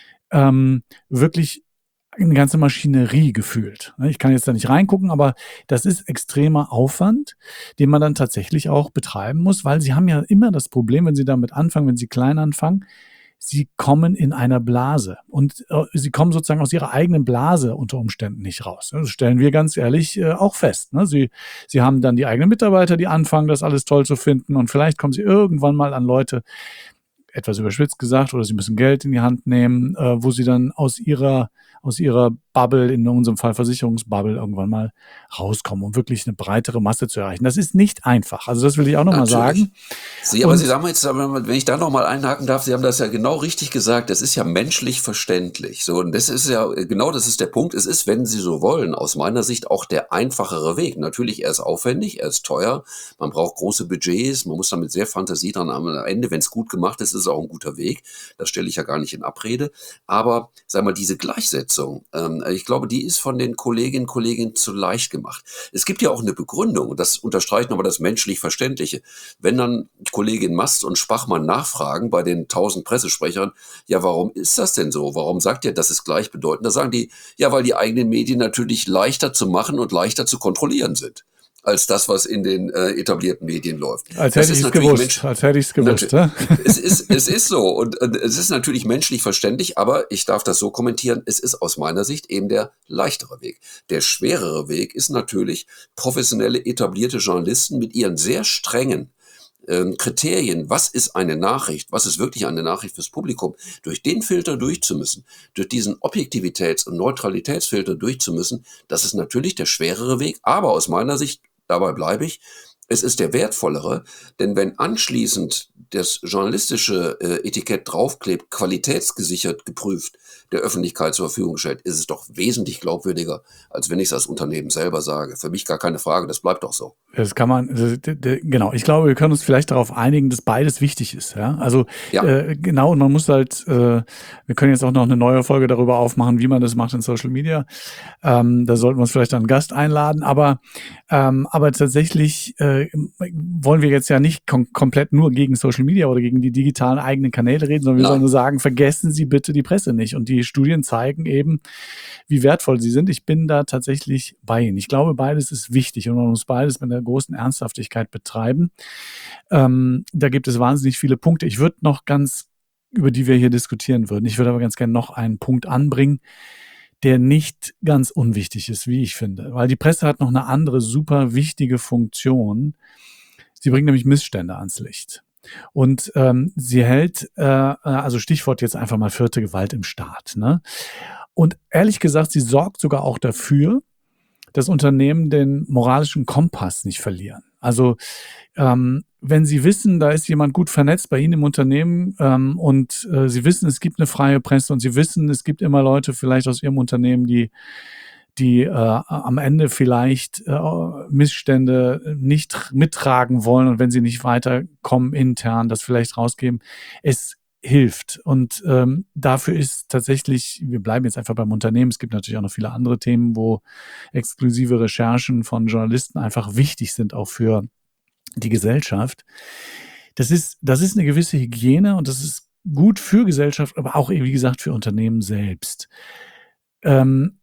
ähm, wirklich eine ganze Maschinerie gefühlt. Ich kann jetzt da nicht reingucken, aber das ist extremer Aufwand, den man dann tatsächlich auch betreiben muss, weil Sie haben ja immer das Problem, wenn Sie damit anfangen, wenn Sie klein anfangen, Sie kommen in einer Blase und äh, Sie kommen sozusagen aus Ihrer eigenen Blase unter Umständen nicht raus. Das stellen wir ganz ehrlich äh, auch fest. Ne? Sie, Sie haben dann die eigenen Mitarbeiter, die anfangen, das alles toll zu finden und vielleicht kommen Sie irgendwann mal an Leute, etwas überspitzt gesagt, oder Sie müssen Geld in die Hand nehmen, äh, wo Sie dann aus Ihrer aus ihrer Bubble, in unserem Fall Versicherungsbubble, irgendwann mal rauskommen, um wirklich eine breitere Masse zu erreichen. Das ist nicht einfach. Also das will ich auch nochmal sagen. Sie, aber Und, Sie sagen jetzt, wenn ich da nochmal einhaken darf, Sie haben das ja genau richtig gesagt, das ist ja menschlich verständlich. So, und das ist ja, genau das ist der Punkt. Es ist, wenn Sie so wollen, aus meiner Sicht auch der einfachere Weg. Natürlich, er ist aufwendig, er ist teuer, man braucht große Budgets, man muss damit sehr Fantasie dran haben. Am Ende, wenn es gut gemacht ist, ist es auch ein guter Weg. Das stelle ich ja gar nicht in Abrede. Aber, sag mal, diese Gleichsetzung, ähm, ich glaube, die ist von den Kolleginnen und Kollegen zu leicht gemacht. Es gibt ja auch eine Begründung, und das unterstreicht nochmal das menschlich Verständliche. Wenn dann Kollegin Mast und Spachmann nachfragen bei den tausend Pressesprechern, ja, warum ist das denn so? Warum sagt ihr, das ist gleichbedeutend? Da sagen die, ja, weil die eigenen Medien natürlich leichter zu machen und leichter zu kontrollieren sind als das, was in den äh, etablierten Medien läuft. Als hätte ich es gewusst. Als hätte ich es gewusst. Ja? Es ist, es ist so. Und, und es ist natürlich menschlich verständlich, aber ich darf das so kommentieren, es ist aus meiner Sicht eben der leichtere Weg. Der schwerere Weg ist natürlich professionelle, etablierte Journalisten mit ihren sehr strengen ähm, Kriterien, was ist eine Nachricht, was ist wirklich eine Nachricht fürs Publikum, durch den Filter durchzumüssen, durch diesen Objektivitäts- und Neutralitätsfilter durchzumüssen, das ist natürlich der schwerere Weg, aber aus meiner Sicht, dabei bleibe ich, es ist der wertvollere, denn wenn anschließend das journalistische äh, Etikett draufklebt, qualitätsgesichert, geprüft, der Öffentlichkeit zur Verfügung gestellt, ist es doch wesentlich glaubwürdiger, als wenn ich es als Unternehmen selber sage. Für mich gar keine Frage, das bleibt doch so. Das kann man, also, d- d- genau. Ich glaube, wir können uns vielleicht darauf einigen, dass beides wichtig ist. Ja, also Ja, äh, genau. Und man muss halt, äh, wir können jetzt auch noch eine neue Folge darüber aufmachen, wie man das macht in Social Media. Ähm, da sollten wir uns vielleicht einen Gast einladen. Aber, ähm, aber tatsächlich äh, wollen wir jetzt ja nicht kom komplett nur gegen Social Media oder gegen die digitalen eigenen Kanäle reden, sondern wir sollen nein. nur sagen, vergessen Sie bitte die Presse nicht. Und die Studien zeigen eben, wie wertvoll sie sind. Ich bin da tatsächlich bei Ihnen. Ich glaube, beides ist wichtig und man muss beides mit einer großen Ernsthaftigkeit betreiben. Ähm, da gibt es wahnsinnig viele Punkte. Ich würde noch ganz, über die wir hier diskutieren würden. Ich würde aber ganz gerne noch einen Punkt anbringen, der nicht ganz unwichtig ist, wie ich finde. Weil die Presse hat noch eine andere super wichtige Funktion. Sie bringt nämlich Missstände ans Licht. Und ähm, sie hält, äh, also Stichwort jetzt einfach mal vierte Gewalt im Staat. Ne? Und ehrlich gesagt, sie sorgt sogar auch dafür, dass Unternehmen den moralischen Kompass nicht verlieren. Also ähm, wenn Sie wissen, da ist jemand gut vernetzt bei Ihnen im Unternehmen ähm, und äh, Sie wissen, es gibt eine freie Presse und Sie wissen, es gibt immer Leute vielleicht aus Ihrem Unternehmen, die die äh, am Ende vielleicht äh, Missstände nicht mittragen wollen und wenn sie nicht weiterkommen intern, das vielleicht rausgeben. Es hilft. Und ähm, dafür ist tatsächlich, wir bleiben jetzt einfach beim Unternehmen, es gibt natürlich auch noch viele andere Themen, wo exklusive Recherchen von Journalisten einfach wichtig sind, auch für die Gesellschaft. Das ist, das ist eine gewisse Hygiene und das ist gut für Gesellschaft, aber auch, wie gesagt, für Unternehmen selbst. Ähm,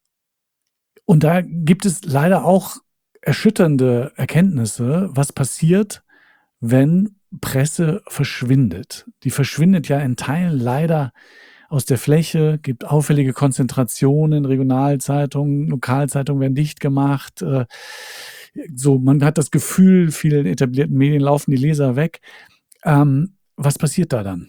und da gibt es leider auch erschütternde Erkenntnisse, was passiert, wenn Presse verschwindet. Die verschwindet ja in Teilen leider aus der Fläche, gibt auffällige Konzentrationen, Regionalzeitungen, Lokalzeitungen werden dicht gemacht. Äh, so, man hat das Gefühl, vielen etablierten Medien laufen die Leser weg. Ähm, was passiert da dann?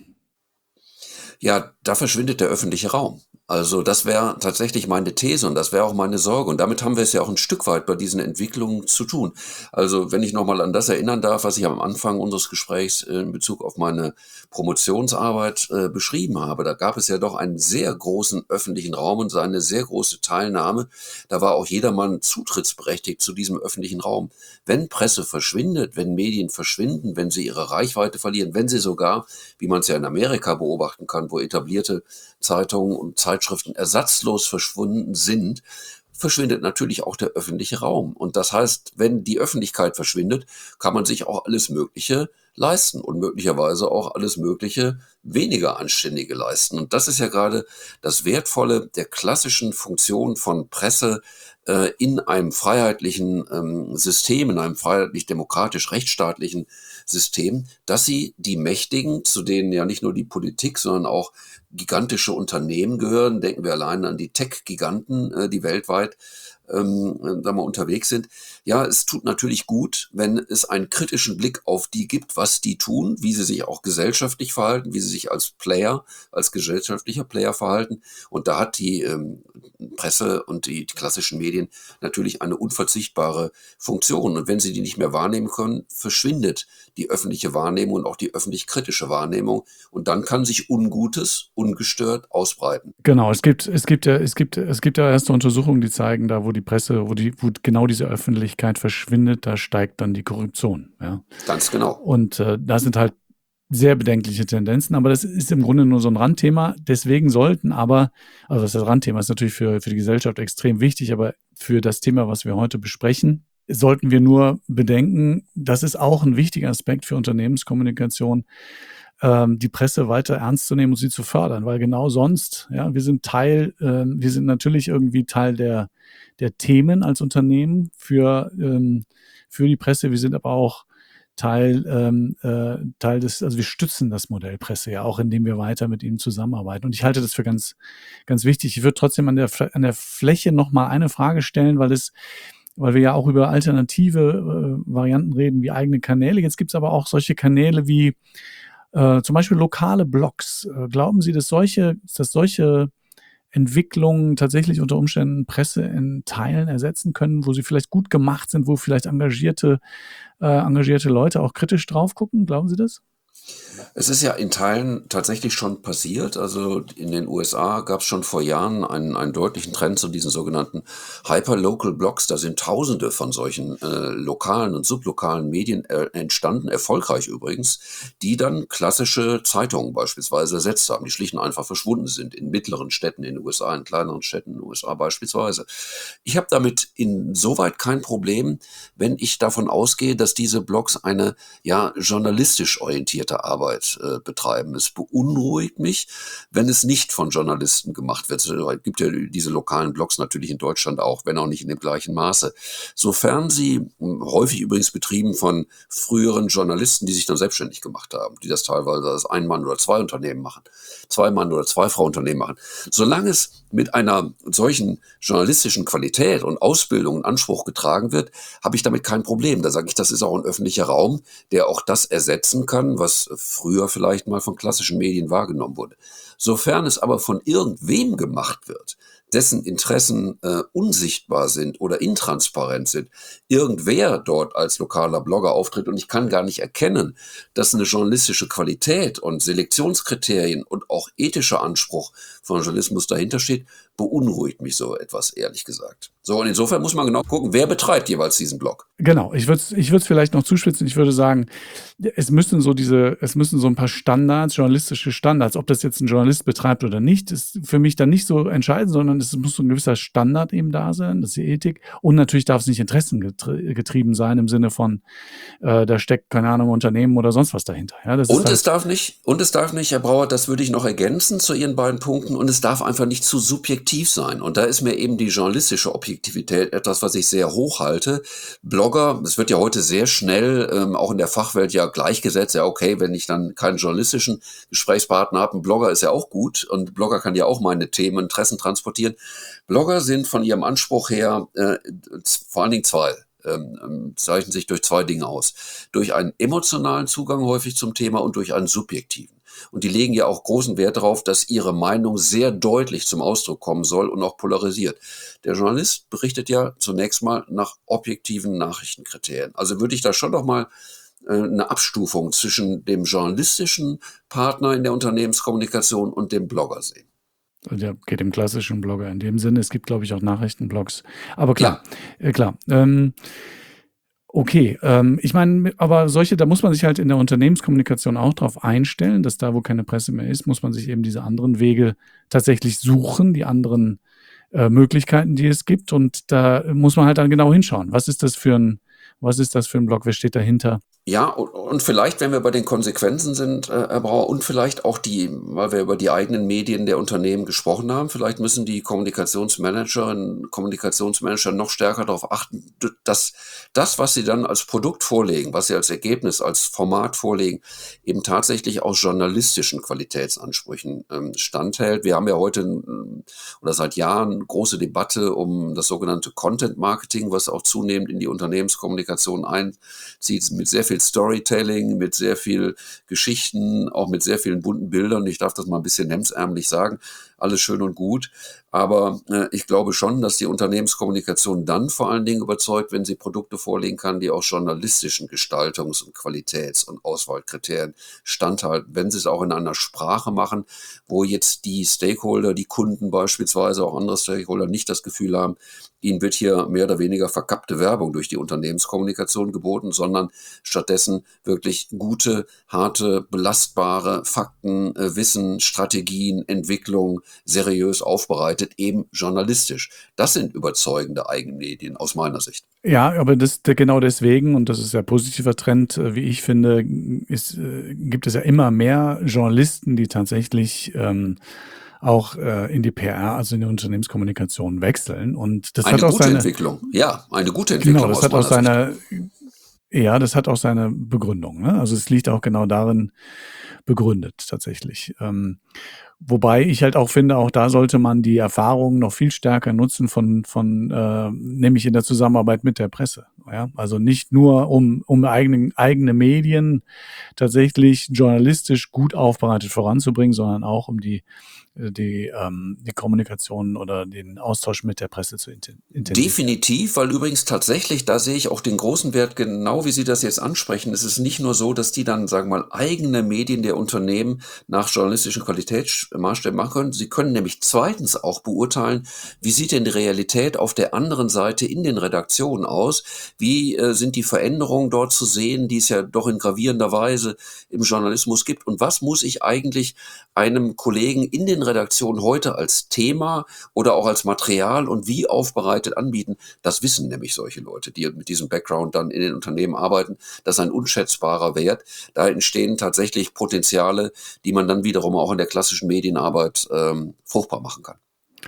Ja, da verschwindet der öffentliche Raum. Also das wäre tatsächlich meine These und das wäre auch meine Sorge. Und damit haben wir es ja auch ein Stück weit bei diesen Entwicklungen zu tun. Also wenn ich nochmal an das erinnern darf, was ich am Anfang unseres Gesprächs äh, in Bezug auf meine Promotionsarbeit äh, beschrieben habe, da gab es ja doch einen sehr großen öffentlichen Raum und eine sehr große Teilnahme. Da war auch jedermann zutrittsberechtigt zu diesem öffentlichen Raum. Wenn Presse verschwindet, wenn Medien verschwinden, wenn sie ihre Reichweite verlieren, wenn sie sogar, wie man es ja in Amerika beobachten kann, wo etablierte Zeitungen und Zeitschriften ersatzlos verschwunden sind, verschwindet natürlich auch der öffentliche Raum. Und das heißt, wenn die Öffentlichkeit verschwindet, kann man sich auch alles Mögliche leisten und möglicherweise auch alles Mögliche weniger Anständige leisten. Und das ist ja gerade das Wertvolle der klassischen Funktion von Presse äh, in einem freiheitlichen ähm, System, in einem freiheitlich-demokratisch-rechtsstaatlichen System, dass sie die Mächtigen, zu denen ja nicht nur die Politik, sondern auch gigantische Unternehmen gehören, denken wir allein an die Tech-Giganten, äh, die weltweit ähm, da mal unterwegs sind. Ja, es tut natürlich gut, wenn es einen kritischen Blick auf die gibt, was die tun, wie sie sich auch gesellschaftlich verhalten, wie sie sich als Player, als gesellschaftlicher Player verhalten. Und da hat die ähm, Presse und die, die klassischen Medien natürlich eine unverzichtbare Funktion. Und wenn sie die nicht mehr wahrnehmen können, verschwindet die öffentliche Wahrnehmung und auch die öffentlich-kritische Wahrnehmung. Und dann kann sich Ungutes ungestört ausbreiten. Genau, es gibt, es gibt ja, es gibt, es gibt ja erste Untersuchungen, die zeigen, da wo die Presse, wo die, wo genau diese Öffentlichkeit verschwindet, da steigt dann die Korruption. Ja. Ganz genau. Und äh, da sind halt sehr bedenkliche Tendenzen, aber das ist im Grunde nur so ein Randthema. Deswegen sollten aber, also das Randthema ist natürlich für, für die Gesellschaft extrem wichtig, aber für das Thema, was wir heute besprechen, sollten wir nur bedenken, das ist auch ein wichtiger Aspekt für Unternehmenskommunikation, ähm, die Presse weiter ernst zu nehmen und sie zu fördern, weil genau sonst, ja, wir sind Teil, ähm, wir sind natürlich irgendwie Teil der, der Themen als Unternehmen für, ähm, für die Presse, wir sind aber auch Teil, ähm, äh, Teil des, also wir stützen das Modell Presse ja auch, indem wir weiter mit ihnen zusammenarbeiten. Und ich halte das für ganz, ganz wichtig. Ich würde trotzdem an der, an der Fläche nochmal eine Frage stellen, weil es weil wir ja auch über alternative äh, Varianten reden, wie eigene Kanäle. Jetzt gibt es aber auch solche Kanäle wie äh, zum Beispiel lokale Blogs. Äh, glauben Sie, dass solche, dass solche Entwicklungen tatsächlich unter Umständen Presse in Teilen ersetzen können, wo sie vielleicht gut gemacht sind, wo vielleicht engagierte, äh, engagierte Leute auch kritisch drauf gucken? Glauben Sie das? Es ist ja in Teilen tatsächlich schon passiert. Also in den U S A gab es schon vor Jahren einen, einen deutlichen Trend zu diesen sogenannten Hyperlocal Blogs. Da sind Tausende von solchen äh, lokalen und sublokalen Medien äh, entstanden, erfolgreich übrigens, die dann klassische Zeitungen beispielsweise ersetzt haben, die schlicht und einfach verschwunden sind in mittleren Städten in den U S A, in kleineren Städten in den U S A beispielsweise. Ich habe damit insoweit kein Problem, wenn ich davon ausgehe, dass diese Blogs eine ja journalistisch orientierte Arbeit äh, betreiben. Es beunruhigt mich, wenn es nicht von Journalisten gemacht wird. Es gibt ja diese lokalen Blogs natürlich in Deutschland auch, wenn auch nicht in dem gleichen Maße. Sofern sie, häufig übrigens betrieben von früheren Journalisten, die sich dann selbstständig gemacht haben, die das teilweise als Ein-Mann- oder Zwei-Unternehmen machen, Zwei-Mann- oder Zwei-Frau-Unternehmen machen. Solange es mit einer solchen journalistischen Qualität und Ausbildung in Anspruch getragen wird, habe ich damit kein Problem. Da sage ich, das ist auch ein öffentlicher Raum, der auch das ersetzen kann, was früher vielleicht mal von klassischen Medien wahrgenommen wurde. Sofern es aber von irgendwem gemacht wird, dessen Interessen äh, unsichtbar sind oder intransparent sind, irgendwer dort als lokaler Blogger auftritt und ich kann gar nicht erkennen, dass eine journalistische Qualität und Selektionskriterien und auch ethischer Anspruch von Journalismus dahinter steht, beunruhigt mich so etwas, ehrlich gesagt. So, und insofern muss man genau gucken, wer betreibt jeweils diesen Blog. Genau, ich würde es ich würd's vielleicht noch zuspitzen. Ich würde sagen, es müssen so diese, es müssen so ein paar Standards, journalistische Standards, ob das jetzt ein Journalist betreibt oder nicht, ist für mich dann nicht so entscheidend, sondern es muss so ein gewisser Standard eben da sein, das ist die Ethik. Und natürlich darf es nicht interessengetrieben sein im Sinne von, äh, da steckt, keine Ahnung, Unternehmen oder sonst was dahinter. Ja, das ist Und halt, es darf nicht, und es darf nicht, Herr Brauer, das würde ich noch ergänzen zu Ihren beiden Punkten, und es darf einfach nicht zu subjektiv sein. Und da ist mir eben die journalistische Objektivität etwas, was ich sehr hoch halte. Blogger, es wird ja heute sehr schnell, ähm, auch in der Fachwelt ja gleichgesetzt, ja okay, wenn ich dann keinen journalistischen Gesprächspartner habe, ein Blogger ist ja auch gut und Blogger kann ja auch meine Themen, Interessen transportieren. Blogger sind von ihrem Anspruch her äh, vor allen Dingen zwei. Ähm, zeichnen sich durch zwei Dinge aus. Durch einen emotionalen Zugang häufig zum Thema und durch einen subjektiven. Und die legen ja auch großen Wert darauf, dass ihre Meinung sehr deutlich zum Ausdruck kommen soll und auch polarisiert. Der Journalist berichtet ja zunächst mal nach objektiven Nachrichtenkriterien. Also würde ich da schon noch mal äh, eine Abstufung zwischen dem journalistischen Partner in der Unternehmenskommunikation und dem Blogger sehen. ja, geht dem klassischen Blogger in dem Sinne. Es gibt, glaube ich, auch Nachrichtenblogs. Aber klar, Ja, äh, klar. Ähm, okay, ähm, ich meine, aber solche, da muss man sich halt in der Unternehmenskommunikation auch drauf einstellen, dass da, wo keine Presse mehr ist, muss man sich eben diese anderen Wege tatsächlich suchen, die anderen äh, Möglichkeiten, die es gibt. Und da muss man halt dann genau hinschauen. Was ist das für ein, was ist das für ein Blog? Wer steht dahinter? Ja, und und vielleicht, wenn wir bei den Konsequenzen sind, äh, Herr Brauer, und vielleicht auch die, weil wir über die eigenen Medien der Unternehmen gesprochen haben, vielleicht müssen die Kommunikationsmanagerinnen, Kommunikationsmanager noch stärker darauf achten, d- dass das, was sie dann als Produkt vorlegen, was sie als Ergebnis, als Format vorlegen, eben tatsächlich aus journalistischen Qualitätsansprüchen ähm, standhält. Wir haben ja heute ähm, oder seit Jahren große Debatte um das sogenannte Content Marketing, was auch zunehmend in die Unternehmenskommunikation einzieht, mit sehr viel Storytelling, mit sehr viel Geschichten, auch mit sehr vielen bunten Bildern. Ich darf das mal ein bisschen hemdsärmlich sagen. Alles schön und gut. Aber äh, ich glaube schon, dass die Unternehmenskommunikation dann vor allen Dingen überzeugt, wenn sie Produkte vorlegen kann, die auch journalistischen Gestaltungs- und Qualitäts- und Auswahlkriterien standhalten. Wenn sie es auch in einer Sprache machen, wo jetzt die Stakeholder, die Kunden beispielsweise, auch andere Stakeholder nicht das Gefühl haben, ihnen wird hier mehr oder weniger verkappte Werbung durch die Unternehmenskommunikation geboten, sondern stattdessen wirklich gute, harte, belastbare Fakten, äh, Wissen, Strategien, Entwicklung seriös aufbereitet, eben journalistisch. Das sind überzeugende Eigenmedien aus meiner Sicht. Ja, aber das der genau deswegen, und das ist ja positiver Trend, äh, wie ich finde, ist, äh, gibt es ja immer mehr Journalisten, die tatsächlich ähm, auch äh, in die P R, also in die Unternehmenskommunikation wechseln. Und das hat Eine auch gute seine, Entwicklung, ja, eine gute genau, Entwicklung das aus hat auch meiner Sicht. seine Ja, das hat auch seine Begründung, ne? Also, es liegt auch genau darin begründet tatsächlich. Ähm, wobei ich halt auch finde, auch da sollte man die Erfahrungen noch viel stärker nutzen von von, äh nämlich in der Zusammenarbeit mit der Presse, ja? Also, nicht nur um um eigenen eigene Medien tatsächlich journalistisch gut aufbereitet voranzubringen, sondern auch um die äh, die, ähm die Kommunikation oder den Austausch mit der Presse zu inten intensivieren. Definitiv, weil übrigens tatsächlich, da sehe ich auch den großen Wert, genau wie Sie das jetzt ansprechen. Es ist nicht nur so, dass die dann, sagen wir mal, eigene Medien der Unternehmen nach journalistischen Qualitätsmaßstäben machen können. Sie können nämlich zweitens auch beurteilen, wie sieht denn die Realität auf der anderen Seite in den Redaktionen aus? Wie äh, sind die Veränderungen dort zu sehen, die es ja doch in gravierender Weise im Journalismus gibt? Und was muss ich eigentlich einem Kollegen in den Redaktionen heute als Thema oder auch als Material und wie aufbereitet anbieten? Das wissen nämlich solche Leute, die mit diesem Background dann in den Unternehmen arbeiten. Das ist ein unschätzbarer Wert. Da entstehen tatsächlich Potenziale, die man dann wiederum auch in der klassischen Medienarbeit ähm, fruchtbar machen kann.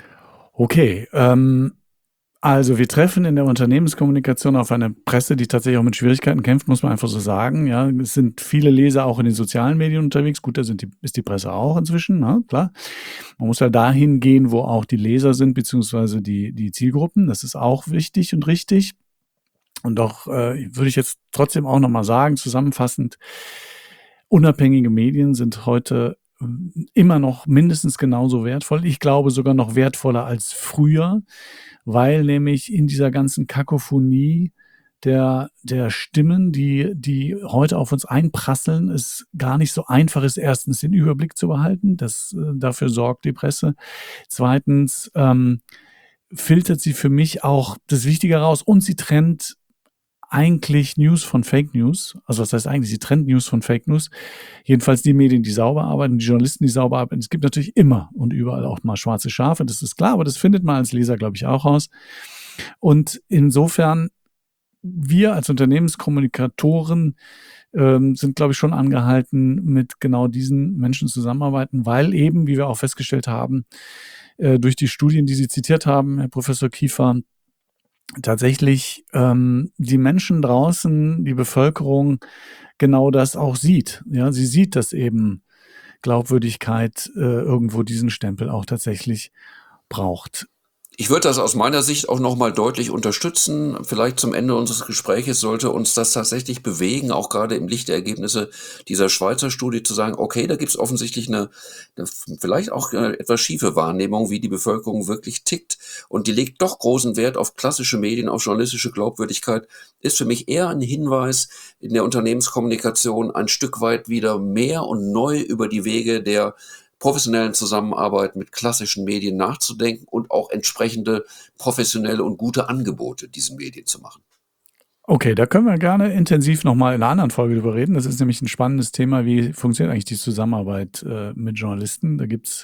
Okay, ähm, also wir treffen in der Unternehmenskommunikation auf eine Presse, die tatsächlich auch mit Schwierigkeiten kämpft, muss man einfach so sagen, ja. Es sind viele Leser auch in den sozialen Medien unterwegs. Gut, da sind die ist die Presse auch inzwischen, ne, klar. Man muss ja dahin gehen, wo auch die Leser sind, beziehungsweise die die Zielgruppen. Das ist auch wichtig und richtig. Und doch, äh, würde ich jetzt trotzdem auch noch mal sagen, zusammenfassend, unabhängige Medien sind heute, hm, immer noch mindestens genauso wertvoll. Ich glaube sogar noch wertvoller als früher, weil nämlich in dieser ganzen Kakophonie der der Stimmen, die die heute auf uns einprasseln, es gar nicht so einfach ist, erstens den Überblick zu behalten. Das äh, dafür sorgt die Presse. Zweitens, ähm, filtert sie für mich auch das Wichtige raus und sie trennt eigentlich News von Fake News. Also, was heißt eigentlich? Sie trennt News von Fake News. Jedenfalls die Medien, die sauber arbeiten, die Journalisten, die sauber arbeiten. Es gibt natürlich immer und überall auch mal schwarze Schafe, das ist klar, aber das findet man als Leser, glaube ich, auch raus. Und insofern, wir als Unternehmenskommunikatoren, ähm, sind, glaube ich, schon angehalten, mit genau diesen Menschen zusammenarbeiten, weil eben, wie wir auch festgestellt haben, äh, durch die Studien, die Sie zitiert haben, Herr Professor Kiefer, tatsächlich, ähm, die Menschen draußen, die Bevölkerung genau das auch sieht. Ja, sie sieht, dass eben Glaubwürdigkeit, äh, irgendwo diesen Stempel auch tatsächlich braucht. Ich würde das aus meiner Sicht auch noch mal deutlich unterstützen. Vielleicht zum Ende unseres Gespräches sollte uns das tatsächlich bewegen, auch gerade im Licht der Ergebnisse dieser Schweizer Studie zu sagen: „Okay, da gibt es offensichtlich eine 'ne vielleicht auch, äh, etwas schiefe Wahrnehmung, wie die Bevölkerung wirklich tickt, und die legt doch großen Wert auf klassische Medien, auf journalistische Glaubwürdigkeit.“ Ist für mich eher ein Hinweis, in der Unternehmenskommunikation ein Stück weit wieder mehr und neu über die Wege der professionellen Zusammenarbeit mit klassischen Medien nachzudenken und auch entsprechende professionelle und gute Angebote diesen Medien zu machen. Okay, da können wir gerne intensiv noch mal in 'ner anderen Folge drüber reden. Das ist nämlich 'n spannendes Thema. Wie funktioniert eigentlich die Zusammenarbeit, äh, mit Journalisten? Da gibt's,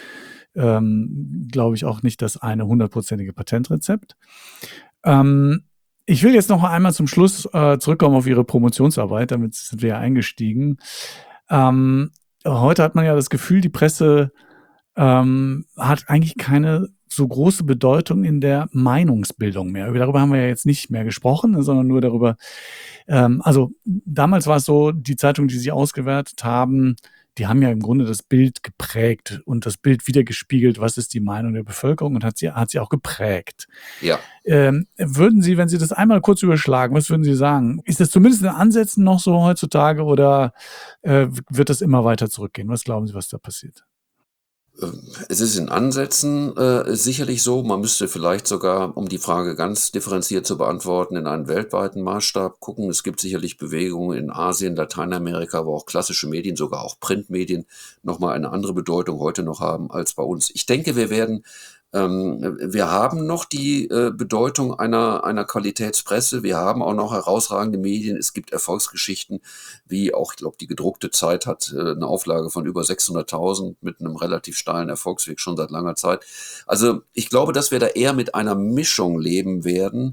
ähm, glaube ich, auch nicht das eine hundertprozentige Patentrezept. Ähm, ich will jetzt noch einmal zum Schluss, äh, zurückkommen auf Ihre Promotionsarbeit, damit sind wir ja eingestiegen. Ähm, heute hat man ja das Gefühl, die Presse, ähm, hat eigentlich keine so große Bedeutung in der Meinungsbildung mehr. Darüber haben wir ja jetzt nicht mehr gesprochen, ne, sondern nur darüber ähm, also, damals war es so, die Zeitungen, die Sie ausgewertet haben, die haben ja im Grunde das Bild geprägt und das Bild widergespiegelt, was ist die Meinung der Bevölkerung, und hat sie hat sie auch geprägt. Ja. Ähm, würden Sie, wenn Sie das einmal kurz überschlagen, was würden Sie sagen? Ist das zumindest in Ansätzen noch so heutzutage oder, äh, w wird das immer weiter zurückgehen? Was glauben Sie, was da passiert? Ähm, es ist in Ansätzen, äh, sicherlich so. Man müsste vielleicht sogar, um die Frage ganz differenziert zu beantworten, in einen weltweiten Maßstab gucken. Es gibt sicherlich Bewegungen in Asien, Lateinamerika, wo auch klassische Medien, sogar auch Printmedien, noch mal eine andere Bedeutung heute noch haben als bei uns. Ich denke, wir werden ähm, wir haben noch die, äh, Bedeutung einer einer Qualitätspresse. Wir haben auch noch herausragende Medien. Es gibt Erfolgsgeschichten, wie auch, ich glaube, die gedruckte Zeit hat, äh, 'ne Auflage von über sechshunderttausend mit einem relativ steilen Erfolgsweg schon seit langer Zeit. Also, ich glaube, dass wir da eher mit einer Mischung leben werden,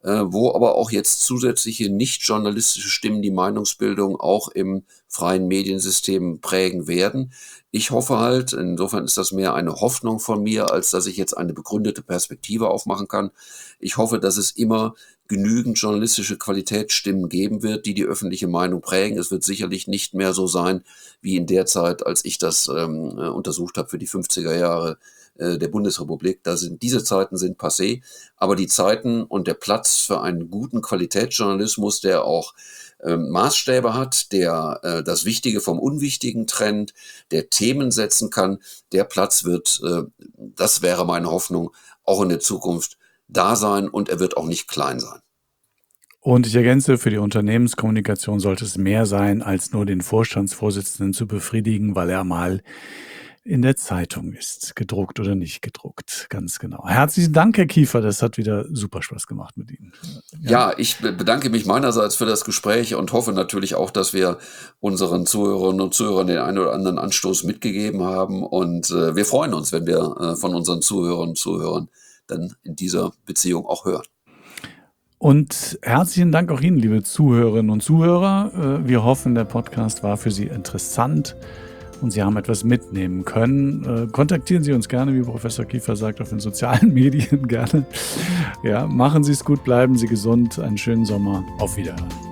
äh, wo aber auch jetzt zusätzliche nicht journalistische Stimmen die Meinungsbildung auch im freien Mediensystem prägen werden. Ich hoffe halt, insofern ist das mehr eine Hoffnung von mir, als dass ich jetzt eine begründete Perspektive aufmachen kann. Ich hoffe, dass es immer genügend journalistische Qualitätsstimmen geben wird, die die öffentliche Meinung prägen. Es wird sicherlich nicht mehr so sein wie in der Zeit, als ich das ähm, äh, untersucht habe für die fünfziger Jahre äh, der Bundesrepublik. Da sind, diese Zeiten sind passé, aber die Zeiten und der Platz für einen guten Qualitätsjournalismus, der auch ähm, Maßstäbe hat, der äh, das Wichtige vom Unwichtigen trennt, der Themen setzen kann, der Platz wird, äh, das wäre meine Hoffnung, auch in der Zukunft da sein, und er wird auch nicht klein sein. Und ich ergänze, für die Unternehmenskommunikation sollte es mehr sein, als nur den Vorstandsvorsitzenden zu befriedigen, weil er mal in der Zeitung ist, gedruckt oder nicht gedruckt. Ganz genau. Herzlichen Dank, Herr Kiefer. Das hat wieder super Spaß gemacht mit Ihnen. Ja, ich be- bedanke mich meinerseits für das Gespräch und hoffe natürlich auch, dass wir unseren Zuhörerinnen und Zuhörern den einen oder anderen Anstoß mitgegeben haben. Und äh, wir freuen uns, wenn wir äh, von unseren Zuhörern und Zuhörern dann in dieser Beziehung auch hören. Und herzlichen Dank auch Ihnen, liebe Zuhörerinnen und Zuhörer. Äh, Wir hoffen, der Podcast war für Sie interessant und Sie haben etwas mitnehmen können. Äh, Kontaktieren Sie uns gerne, wie Professor Kiefer sagt, auf den sozialen Medien gerne. Ja, machen Sie es gut, bleiben Sie gesund, einen schönen Sommer. Auf Wiederhören.